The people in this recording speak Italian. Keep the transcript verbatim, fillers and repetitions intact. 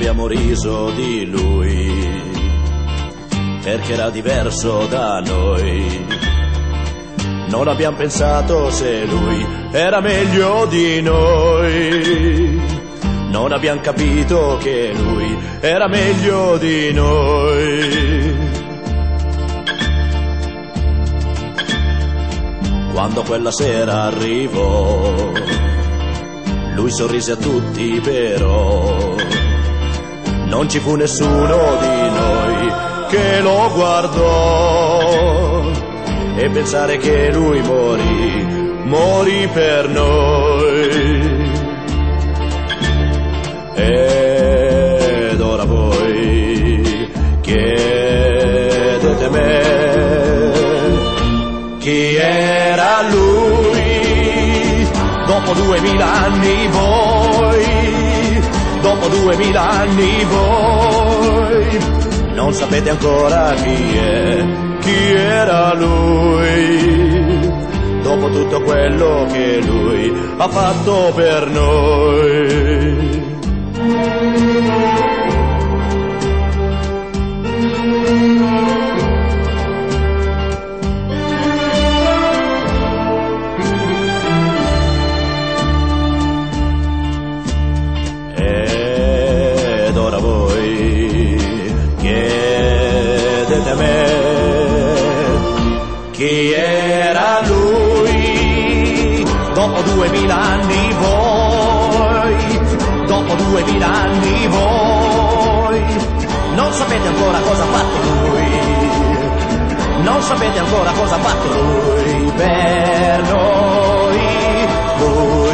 abbiamo riso di lui, perché era diverso da noi. Non abbiamo pensato se lui era meglio di noi. Non abbiamo capito che lui era meglio di noi. Quando quella sera arrivò, lui sorrise a tutti, però non ci fu nessuno di noi che lo guardò. E pensare che lui morì, morì per noi. Ed ora voi chiedete me chi era lui. Dopo duemila anni voi, dopo duemila anni voi, non sapete ancora chi è, chi era lui. Dopo tutto quello che lui ha fatto per noi. Ed ora voi chiedete a me chi era lui. Dopo duemila anni voi, dopo duemila anni voi, non sapete ancora cosa ha fatto lui, non sapete ancora cosa ha fatto lui per noi. Lui